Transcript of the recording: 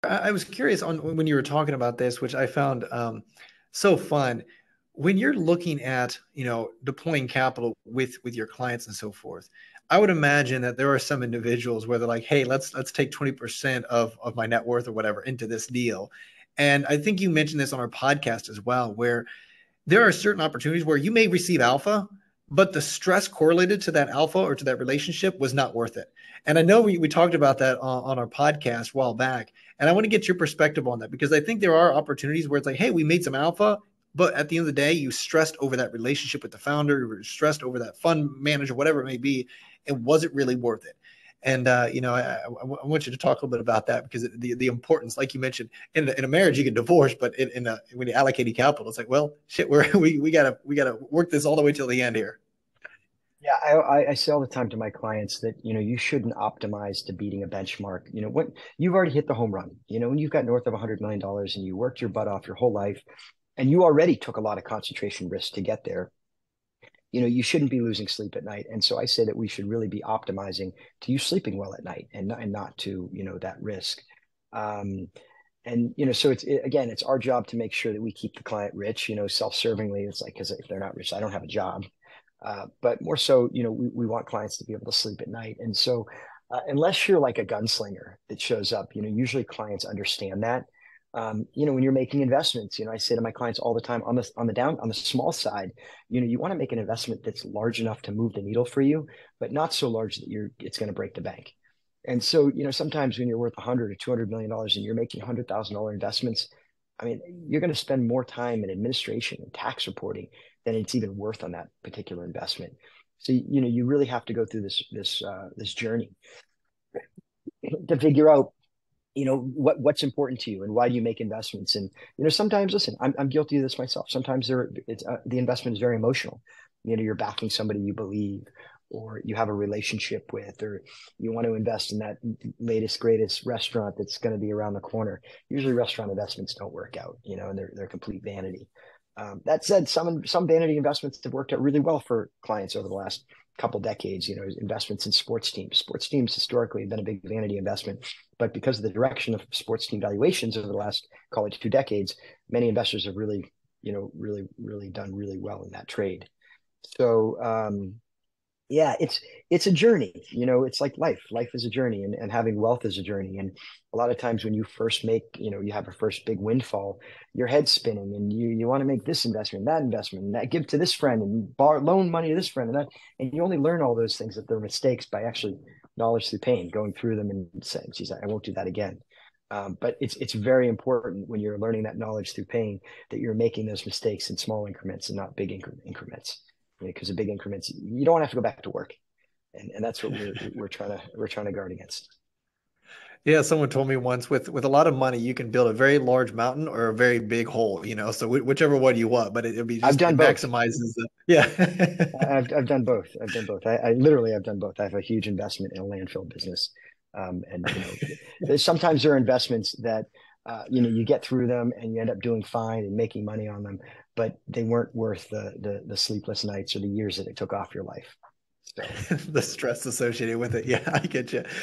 I was curious on when you were talking about this, which I found so fun. When you're looking at, deploying capital with your clients and so forth, I would imagine that there are some individuals where they're like, "Hey, let's take 20% of my net worth or whatever into this deal." And I think you mentioned this on our podcast as well, where there are certain opportunities where you may receive alpha, but the stress correlated to that alpha or to that relationship was not worth it. And I know we talked about that on our podcast a while back. And I want to get your perspective on that because I think there are opportunities where it's like, hey, we made some alpha, but at the end of the day, you stressed over that relationship with the founder, you were stressed over that fund manager, whatever it may be. It wasn't really worth it. And I want you to talk a little bit about that because the importance, like you mentioned, in a marriage you get divorced, but when you allocate capital, it's like, well, shit, we gotta work this all the way till the end here. Yeah, I say all the time to my clients that, you shouldn't optimize to beating a benchmark. When you've already hit the home run, when you've got north of $100 million and you worked your butt off your whole life and you already took a lot of concentration risk to get there, you shouldn't be losing sleep at night. And so I say that we should really be optimizing to you sleeping well at night and not to, that risk. Um, so again, it's our job to make sure that we keep the client rich, self-servingly. It's like, because if they're not rich, I don't have a job. But more so, we want clients to be able to sleep at night. And so, unless you're like a gunslinger that shows up, usually clients understand that. When you're making investments, I say to my clients all the time on the small side, you want to make an investment that's large enough to move the needle for you, but not so large that it's going to break the bank. And so, sometimes when you're worth 100 or $200 million and you're making $100,000 investments, I mean, you're going to spend more time in administration and tax reporting than it's even worth on that particular investment. So, you really have to go through this journey to figure out, what's important to you and why do you make investments. And sometimes, listen, I'm guilty of this myself. Sometimes the investment is very emotional. You're backing somebody you believe, or you have a relationship with, or you want to invest in that latest greatest restaurant that's going to be around the corner. Usually restaurant investments don't work out, and they're complete vanity. That said, some vanity investments have worked out really well for clients over the last couple decades. Investments in sports teams. Sports teams historically have been a big vanity investment, but because of the direction of sports team valuations over the last, call it 2 decades, many investors have really, really done really well in that trade. So, yeah, it's a journey. It's like life is a journey, and having wealth is a journey. And a lot of times when you first make, you have a first big windfall, your head's spinning and you want to make this investment, that investment, and that, give to this friend and loan money to this friend, and that, and you only learn all those things that they're mistakes by actually knowledge through pain, going through them and saying, geez, I won't do that again. But it's very important when you're learning that knowledge through pain that you're making those mistakes in small increments and not big increments, because of big increments, you don't want to have to go back to work, and that's what we're trying to guard against. Yeah, someone told me once with a lot of money, you can build a very large mountain or a very big hole, so whichever one you want, but it'll be I've just, done it both. maximizes the, yeah. I've done both. I've done both. I literally I've done both. I have a huge investment in a landfill business, and sometimes there are investments that you get through them and you end up doing fine and making money on them, but they weren't worth the sleepless nights or the years that it took off your life. So. The stress associated with it. Yeah, I get you.